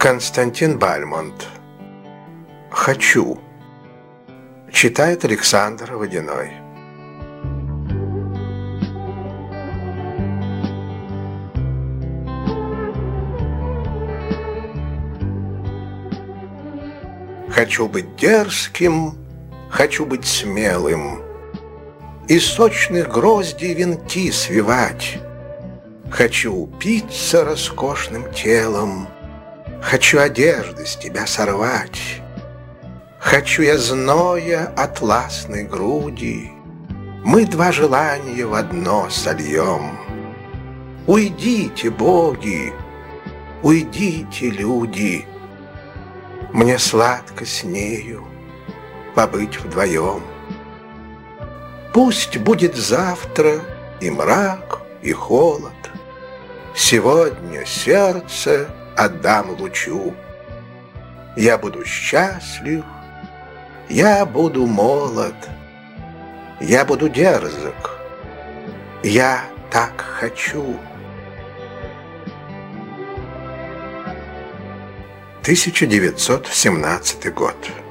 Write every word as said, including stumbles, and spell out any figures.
Константин Бальмонт. «Хочу». Читает Александр Водяной. Хочу быть дерзким, хочу быть смелым, из сочных гроздей венки свивать. Хочу упиться роскошным телом, хочу одежды с тебя сорвать. Хочу я зноя атласной груди, мы два желания в одно сольем. Уйдите, боги, уйдите, люди, мне сладко с нею побыть вдвоем. Пусть будет завтра и мрак, и холод, сегодня сердце отдам лучу. Я буду счастлив, я буду молод, я буду дерзок, я так хочу. тысяча девятьсот семнадцатый год.